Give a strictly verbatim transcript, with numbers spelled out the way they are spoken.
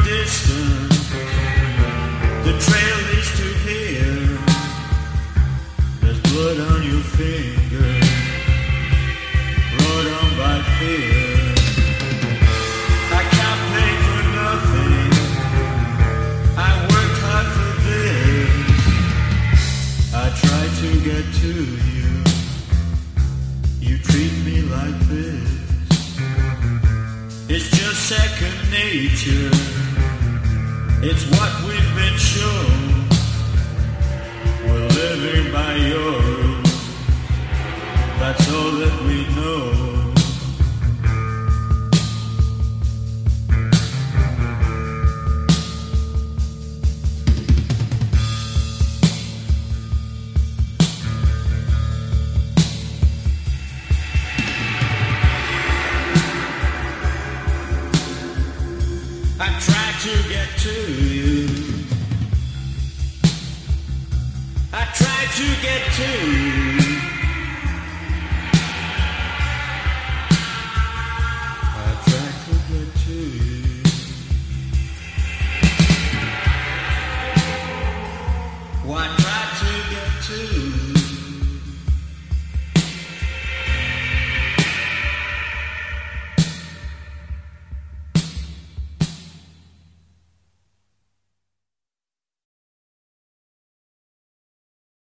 distance, the trail leads to here. There's blood on your finger, brought on by fear. I can't pay for nothing, I worked hard for this. I try to get to you, you treat me like this. It's just second nature, it's what we've been shown. We're living by your rules, that's all that we know. I try to get to you, I try to get to you, I try to get to you. Well, I try to get to you.